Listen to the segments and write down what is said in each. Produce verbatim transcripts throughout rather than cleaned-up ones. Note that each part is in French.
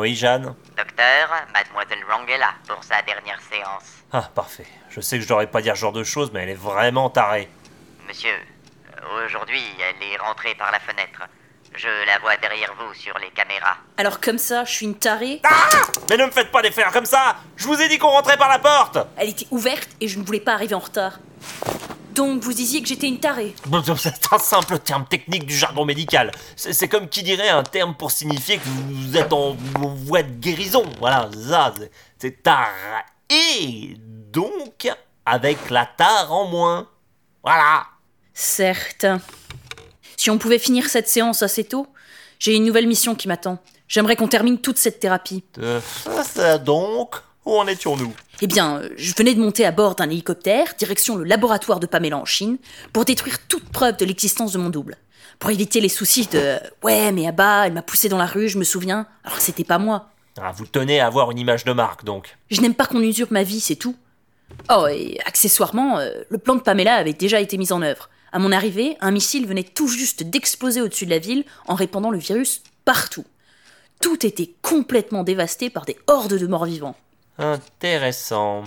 Oui, Jeanne? Docteur, mademoiselle Wrong est là pour sa dernière séance. Ah, parfait. Je sais que je devrais pas dire ce genre de choses, mais elle est vraiment tarée. Monsieur, aujourd'hui, elle est rentrée par la fenêtre. Je la vois derrière vous sur les caméras. Alors comme ça, je suis une tarée? Ah! Mais ne me faites pas des faire comme ça! Je vous ai dit qu'on rentrait par la porte! Elle était ouverte et je ne voulais pas arriver en retard. Donc vous disiez que j'étais une tarée? C'est un simple terme technique du jargon médical. C'est, c'est comme qui dirait un terme pour signifier que vous êtes en voie de guérison. Voilà, ça, c'est, c'est tare. Et donc, avec la tare en moins. Voilà. Certes. Si on pouvait finir cette séance assez tôt, j'ai une nouvelle mission qui m'attend. J'aimerais qu'on termine toute cette thérapie. Euh, ça donc, où en étions-nous? Eh bien, euh, je venais de monter à bord d'un hélicoptère, direction le laboratoire de Pamela en Chine, pour détruire toute preuve de l'existence de mon double. Pour éviter les soucis de « Ouais, mais Abba, elle m'a poussé dans la rue, je me souviens, alors que c'était pas moi. » Ah, vous tenez à avoir une image de marque, donc. Je n'aime pas qu'on usurpe ma vie, c'est tout. Oh, et accessoirement, euh, le plan de Pamela avait déjà été mis en œuvre. À mon arrivée, un missile venait tout juste d'exploser au-dessus de la ville en répandant le virus partout. Tout était complètement dévasté par des hordes de morts-vivants. Intéressant.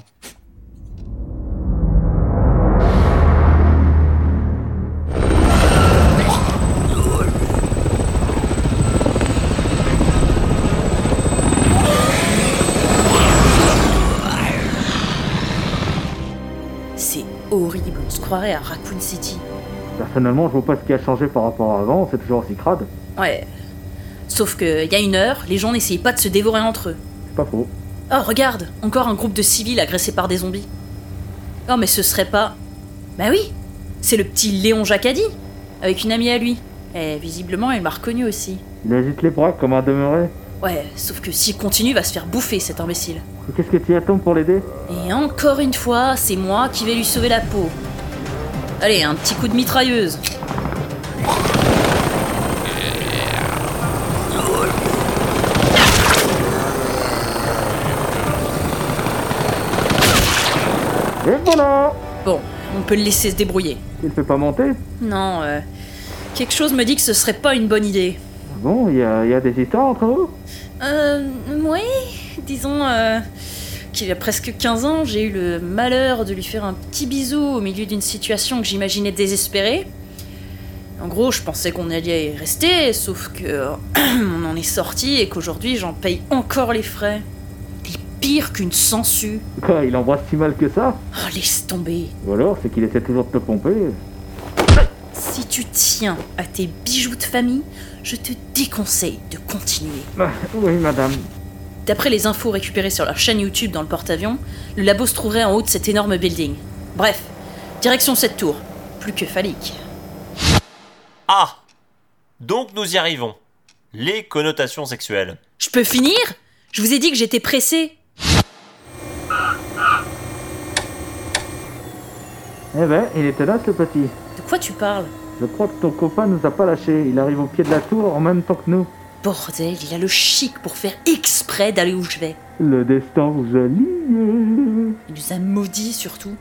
C'est horrible, on se croirait à Raccoon City. Personnellement, je vois pas ce qui a changé par rapport à avant, c'est toujours aussi crade. Ouais. Sauf qu'il y a une heure, les gens n'essayaient pas de se dévorer entre eux. C'est pas faux. Oh, regarde, encore un groupe de civils agressés par des zombies. Oh, mais ce serait pas... Bah oui, c'est le petit Léon Jacadi, avec une amie à lui. Et visiblement, elle m'a reconnu aussi. Il agite les bras comme un demeuré. Ouais, sauf que s'il continue, il va se faire bouffer, cet imbécile. Et qu'est-ce que tu y attends pour l'aider? Et encore une fois, c'est moi qui vais lui sauver la peau. Allez, un petit coup de mitrailleuse. Et voilà! Bon, on peut le laisser se débrouiller. Il fait pas monter? Non, euh, quelque chose me dit que ce serait pas une bonne idée. Bon, il y a, y a des histoires entre vous? Euh, oui, disons euh, qu'il y a presque quinze ans, j'ai eu le malheur de lui faire un petit bisou au milieu d'une situation que j'imaginais désespérée. En gros, je pensais qu'on allait y rester, sauf que on en est sorti et qu'aujourd'hui j'en paye encore les frais. Et pire qu'une sangsue. Quoi, il embrasse si mal que ça? Oh, laisse tomber. Ou alors, c'est qu'il essaie toujours de te pomper. Si tu tiens à tes bijoux de famille, je te déconseille de continuer. Ah, oui, madame. D'après les infos récupérées sur leur chaîne YouTube dans le porte-avions, le labo se trouverait en haut de cet énorme building. Bref, direction cette tour. Plus que phallique. Ah! Donc nous y arrivons. Les connotations sexuelles. Je peux finir? Je vous ai dit que j'étais pressée. Eh ben, il était là, ce petit. De quoi tu parles? Je crois que ton copain nous a pas lâchés. Il arrive au pied de la tour en même temps que nous. Bordel, il a le chic pour faire exprès d'aller où je vais. Le destin vous a liés. Il nous a maudits surtout.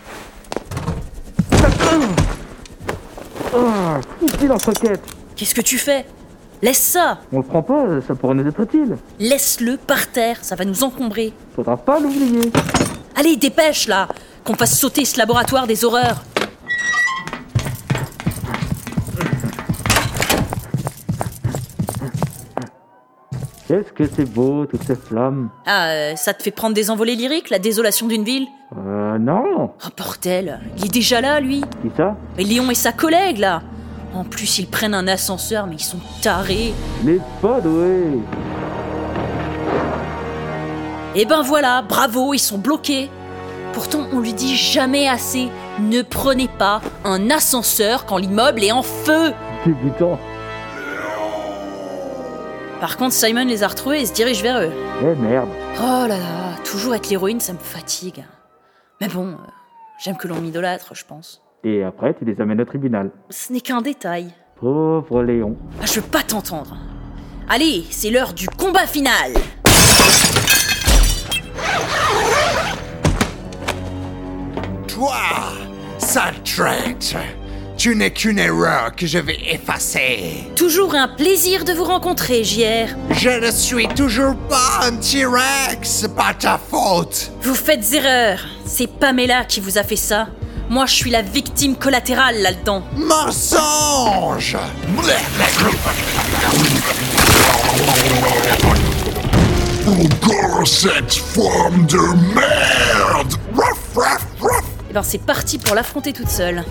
Oh, foutu l'entrequête. Qu'est-ce que tu fais? Laisse ça. On le prend pas, ça pourrait nous être utile. Laisse-le par terre, ça va nous encombrer. Faudra pas l'oublier. Allez, dépêche là, qu'on fasse sauter ce laboratoire des horreurs. Qu'est-ce que c'est beau, toutes ces flammes. Ah, euh, ça te fait prendre des envolées lyriques, la désolation d'une ville? Euh, non. Oh bordel, il est déjà là, lui. Qui ça? Mais Léon et sa collègue, là. En plus, ils prennent un ascenseur, mais ils sont tarés. Les pas doués. Et ben voilà, bravo, ils sont bloqués. Pourtant, on lui dit jamais assez. Ne prenez pas un ascenseur quand l'immeuble est en feu. Débutant. Par contre, Simon les a retrouvés et se dirige vers eux. Eh merde. Oh là là, toujours être l'héroïne, ça me fatigue. Mais bon, euh, j'aime que l'on m'idolâtre, je pense. Et après, tu les amènes au tribunal. Ce n'est qu'un détail. Pauvre Léon. Ah, je veux pas t'entendre. Allez, c'est l'heure du combat final. Toi, sale traître, Tu n'es qu'une erreur que je vais effacer. Toujours un plaisir de vous rencontrer, J R. Je ne suis toujours pas un T-Rex, pas ta faute. Vous faites erreur. C'est Pamela qui vous a fait ça. Moi, je suis la victime collatérale là-dedans. Mensonge. Encore cette forme de merde. Ruff, ruff, ruff. Eh ben, c'est parti pour l'affronter toute seule.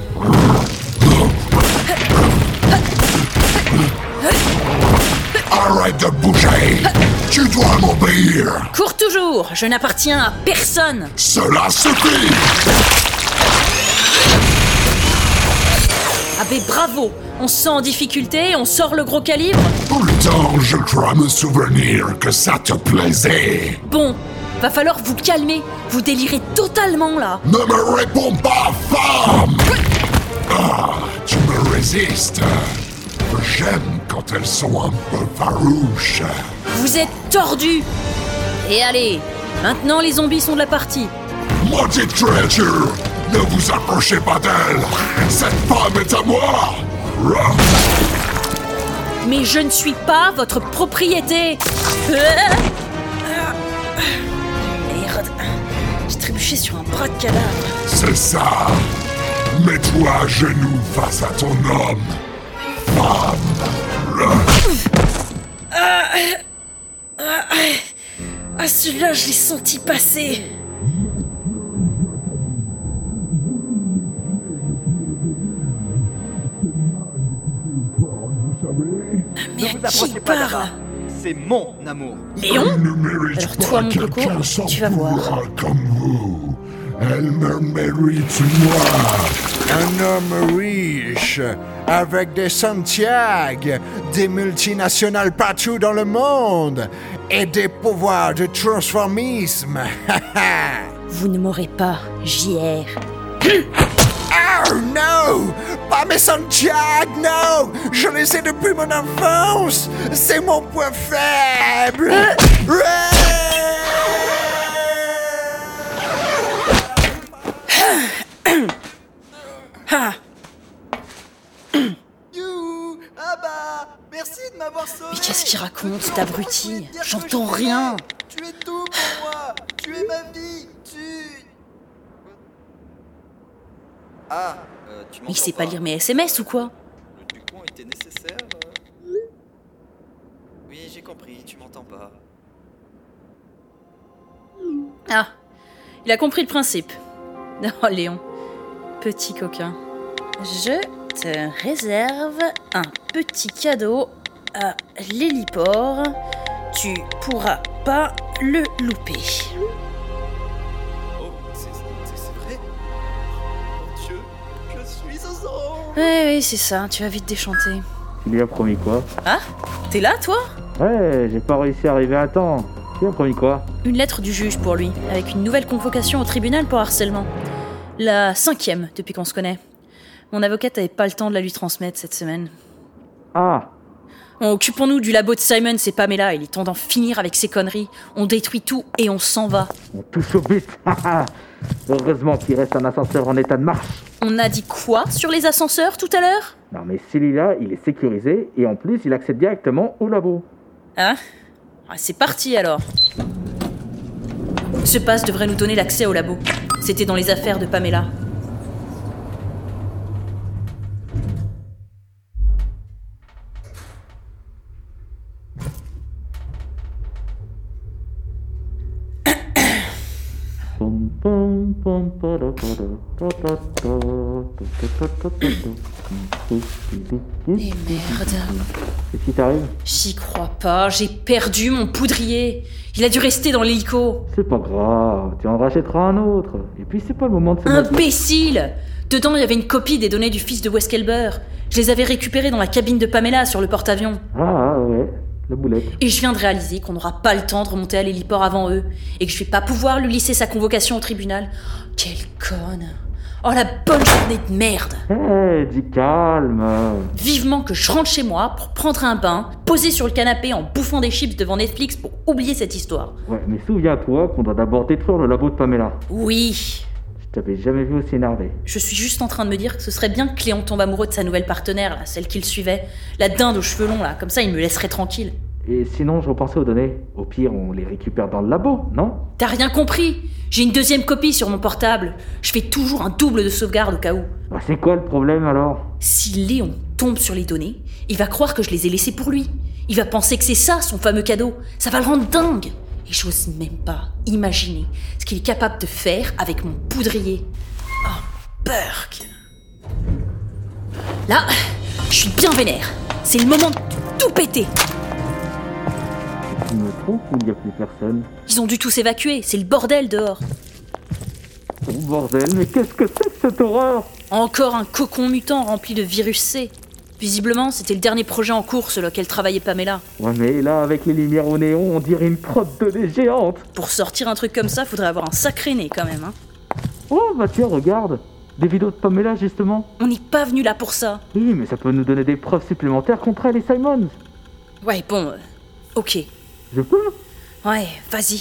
Arrête de bouger. Tu dois m'obéir. Cours toujours. Je n'appartiens à personne. Cela suffit. Ah ben bravo. On se sent en difficulté, on sort le gros calibre. Pourtant, je crois me souvenir que ça te plaisait. Bon, va falloir vous calmer. Vous délirez totalement là. Ne me réponds pas, femme. Ah, tu me résistes. J'aime quand elles sont un peu farouches. Vous êtes tordus. Et allez, maintenant les zombies sont de la partie. Maudite créature, ne vous approchez pas d'elle. Cette femme est à moi. Mais je ne suis pas votre propriété. Merde. J'ai trébuché sur un bras de cadavre. C'est ça. Mets-toi à genoux face à ton homme. Femme. Ah, ah, ah, celui-là, je l'ai senti passer. Mais à qui il parle? C'est mon amour. Léon? Elle ne mérite Alors toi, pas mon coco, quelqu'un sans tu vas voir. pouvoir comme vous. Elle me mérite moi. Un homme riche, avec des Santiago, des multinationales partout dans le monde, et des pouvoirs de transformisme. Vous ne m'aurez pas, J R. Oh non! Pas mes Santiago, non! Je les ai depuis mon enfance! C'est mon point faible! Ah, You, ah bah, merci de m'avoir sauvé. mais qu'est-ce qu'il raconte, cet abruti? J'entends rien. Tu es tout pour moi. Tu es ma vie. Tu. Ah, euh, tu m'entends Mais il sait pas lire mes S M S ou quoi? Le Ducon était nécessaire. euh. Oui, j'ai compris. Tu m'entends pas. Ah, il a compris le principe. Oh, Léon, petit coquin. Je te réserve un petit cadeau à l'héliport. Tu pourras pas le louper. Oh, c'est c'est- c'est vrai. Mon Dieu, je suis aux anges. Oui, oui, c'est ça, tu vas vite déchanter. Tu lui as promis quoi? Ah, t'es là, toi? Ouais, j'ai pas réussi à arriver à temps. Tu lui as promis quoi? Une lettre du juge pour lui, avec une nouvelle convocation au tribunal pour harcèlement. La cinquième depuis qu'on se connaît. Mon avocate avait pas le temps de la lui transmettre cette semaine. Ah, Bon, occupons-nous du labo de Simon, c'est Pamela, il est temps d'en finir avec ces conneries. On détruit tout et on s'en va. on touche au but. Heureusement qu'il reste un ascenseur en état de marche. On a dit quoi sur les ascenseurs tout à l'heure? Non mais celui-là, il est sécurisé et en plus, il accède directement au labo. Hein? Ah, c'est parti alors. Ce pass devrait nous donner l'accès au labo. C'était dans les affaires de Pamela. Pom, pom, pom, pada, pada, ta, ta, ta, ta, ta, ta, ta, ta. Et merde. Qu'est-ce qui t'arrive? J'y crois pas, j'ai perdu mon poudrier. Il a dû rester dans l'hélico. C'est pas grave, tu en rachèteras un autre. Et puis c'est pas le moment de se mettre... Imbécile! Dedans, il y avait une copie des données du fils de Weskelber. Je les avais récupérées dans la cabine de Pamela sur le porte-avions. Ah ouais, la boulette. Et je viens de réaliser qu'on n'aura pas le temps de remonter à l'héliport avant eux. Et que je vais pas pouvoir lui lisser sa convocation au tribunal. Quelle conne! Oh la bonne journée de merde! Hé, dis calme. Vivement que je rentre chez moi pour prendre un bain, poser sur le canapé en bouffant des chips devant Netflix pour oublier cette histoire. Ouais, mais souviens-toi qu'on doit d'abord détruire le labo de Pamela. Oui, Je t'avais jamais vu aussi énervé. Je suis juste en train de me dire que ce serait bien que Cléon tombe amoureux de sa nouvelle partenaire, là, celle qu'il suivait. La dinde aux cheveux longs, là, comme ça il me laisserait tranquille. Et sinon, je repensais aux données. Au pire, on les récupère dans le labo, non? T'as rien compris? J'ai une deuxième copie sur mon portable. Je fais toujours un double de sauvegarde au cas où. Bah, c'est quoi le problème alors? Si Léon tombe sur les données, il va croire que je les ai laissées pour lui. Il va penser que c'est ça, son fameux cadeau. Ça va le rendre dingue. Et j'ose même pas imaginer ce qu'il est capable de faire avec mon poudrier. Oh, Burke. Là, je suis bien vénère. C'est le moment de tout péter. Tu me trompes ou il n'y a plus personne? Ils ont dû tous s'évacuer, c'est le bordel dehors. Oh bordel, mais qu'est-ce que c'est que cette horreur? Encore un cocon mutant rempli de virus C. Visiblement, c'était le dernier projet en cours sur lequel travaillait Pamela. Ouais mais là, avec les lumières au néon, on dirait une crotte de nez géante. Pour sortir un truc comme ça, faudrait avoir un sacré nez quand même, hein. Oh bah tiens, regarde, des vidéos de Pamela justement. On n'est pas venu là pour ça. Oui, mais ça peut nous donner des preuves supplémentaires contre elle et Simons. Ouais, bon, euh, ok. Je peux? Ouais, vas-y.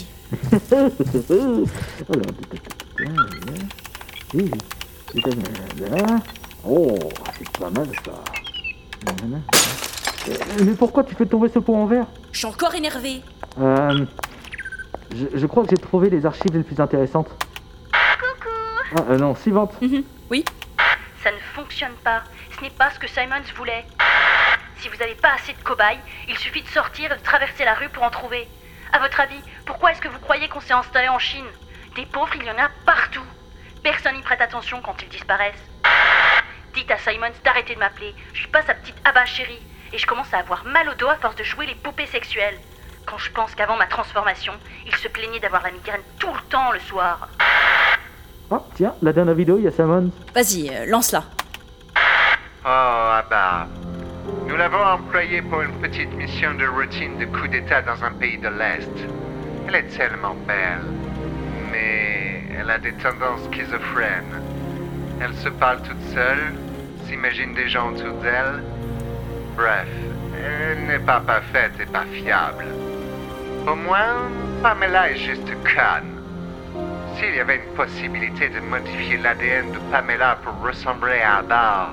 Oh, c'est pas mal ça. Mais pourquoi tu fais tomber ce pot en verre? Je suis encore énervée. Euh... Je, je crois que j'ai trouvé les archives les plus intéressantes. Coucou. Ah, euh, non, suivante. Mhm, oui. Ça ne fonctionne pas. Ce n'est pas ce que Simons voulait. Si vous n'avez pas assez de cobayes, il suffit de sortir et de traverser la rue pour en trouver. À votre avis, pourquoi est-ce que vous croyez qu'on s'est installé en Chine? Des pauvres, il y en a partout. Personne n'y prête attention quand ils disparaissent. Dites à Simons d'arrêter de m'appeler. Je suis pas sa petite Abba chérie. Et je commence à avoir mal au dos à force de jouer les poupées sexuelles. Quand je pense qu'avant ma transformation, il se plaignait d'avoir la migraine tout le temps le soir. Ah, tiens, la dernière vidéo, il y a Simons. Vas-y, euh, lance-la. Oh, Abba. Nous l'avons employée pour une petite mission de routine de coup d'état dans un pays de l'Est. Elle est tellement belle. Mais elle a des tendances schizophrènes. Elle se parle toute seule, s'imagine des gens autour d'elle. Bref, elle n'est pas parfaite et pas fiable. Au moins, Pamela est juste conne. S'il y avait une possibilité de modifier l'A D N de Pamela pour ressembler à Abba...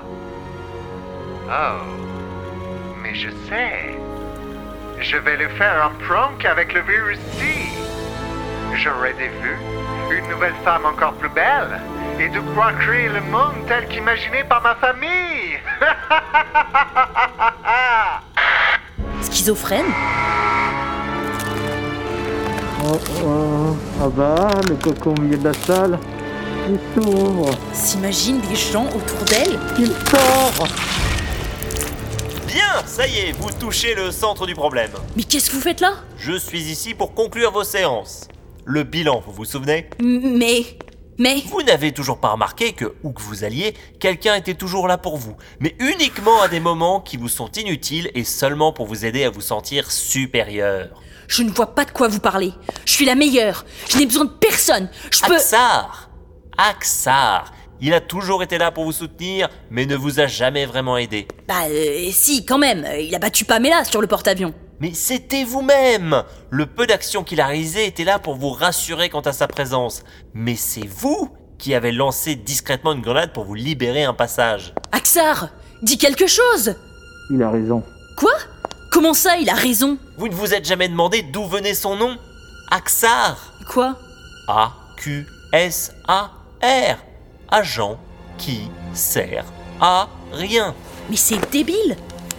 Oh, mais je sais. Je vais lui faire un prank avec le virus C. J'aurai des vues, une nouvelle femme encore plus belle, et de quoi créer le monde tel qu'imaginé par ma famille. Schizophrène? Oh, oh, ah bah, le coco au milieu de la salle. Il s'ouvre. S'imagine des gens autour d'elle? Il sort. Bien, ça y est, vous touchez le centre du problème. Mais qu'est-ce que vous faites là? Je suis ici pour conclure vos séances. Le bilan, vous vous souvenez? M- Mais... Mais... Vous n'avez toujours pas remarqué que, où que vous alliez, quelqu'un était toujours là pour vous, mais uniquement à des moments qui vous sont inutiles et seulement pour vous aider à vous sentir supérieur. Je ne vois pas de quoi vous parlez. Je suis la meilleure. Je n'ai besoin de personne. Je peux... Axar Axar Il a toujours été là pour vous soutenir, mais ne vous a jamais vraiment aidé. Bah, euh, si, quand même. Il a battu Pamela sur le porte-avions. Mais c'était vous-même! Le peu d'action qu'il a réalisé était là pour vous rassurer quant à sa présence. Mais c'est vous qui avez lancé discrètement une grenade pour vous libérer un passage. Axar, dis quelque chose! Il a raison. Quoi? Comment ça, il a raison? Vous ne vous êtes jamais demandé d'où venait son nom? Axar! Quoi? A Q S A R. Agent qui sert à rien. Mais c'est débile!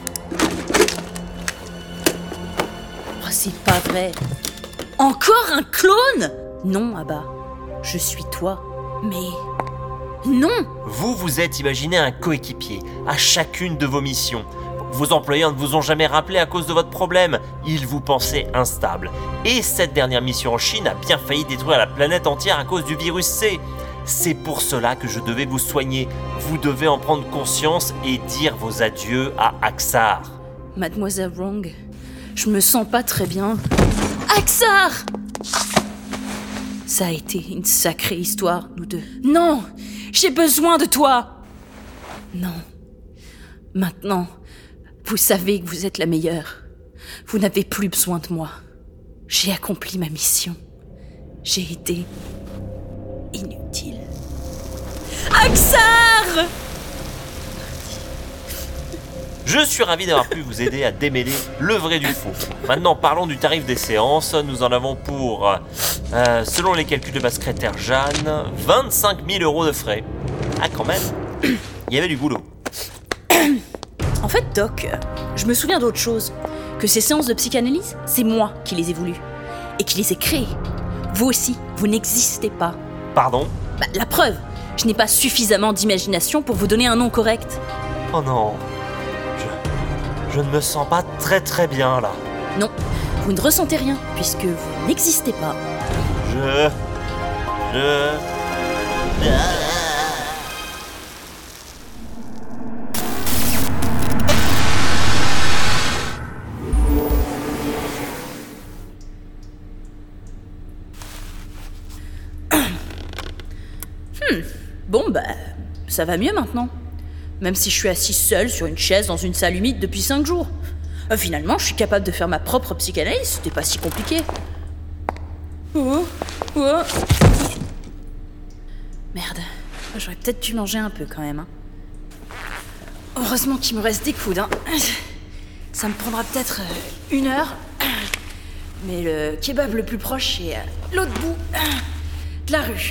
Oh, c'est pas vrai. Encore un clone? Non, Abba. Je suis toi. Mais... non! Vous vous êtes imaginé un coéquipier à chacune de vos missions. Vos employeurs ne vous ont jamais rappelé à cause de votre problème. Ils vous pensaient instable. Et cette dernière mission en Chine a bien failli détruire la planète entière à cause du virus C. C'est pour cela que je devais vous soigner. Vous devez en prendre conscience et dire vos adieux à Axar. Mademoiselle Wrong, je me sens pas très bien. Axar! Ça a été une sacrée histoire, nous deux. Non! J'ai besoin de toi! Non. Maintenant, vous savez que vous êtes la meilleure. Vous n'avez plus besoin de moi. J'ai accompli ma mission. J'ai été inutile. Axar! Je suis ravi d'avoir pu vous aider à démêler le vrai du faux. Maintenant, parlons du tarif des séances. Nous en avons pour, euh, selon les calculs de ma secrétaire Jeanne, vingt-cinq mille euros de frais. Ah, quand même, il y avait du boulot. En fait, Doc, je me souviens d'autre chose. Que ces séances de psychanalyse, c'est moi qui les ai voulues. Et qui les ai créées. Vous aussi, vous n'existez pas. Pardon? Bah, la preuve, je n'ai pas suffisamment d'imagination pour vous donner un nom correct. Oh non, je, je ne me sens pas très très bien là. Non, vous ne ressentez rien, puisque vous n'existez pas. Je... Je... Hmm, bon bah, ça va mieux maintenant. Même si je suis assis seule sur une chaise dans une salle humide depuis cinq jours. Euh, finalement, je suis capable de faire ma propre psychanalyse, c'était pas si compliqué. Oh, oh. Merde, j'aurais peut-être dû manger un peu quand même. Hein. Heureusement qu'il me reste des coudes. Hein. Ça me prendra peut-être euh, une heure. Mais le kebab le plus proche est à l'autre bout euh, de la rue.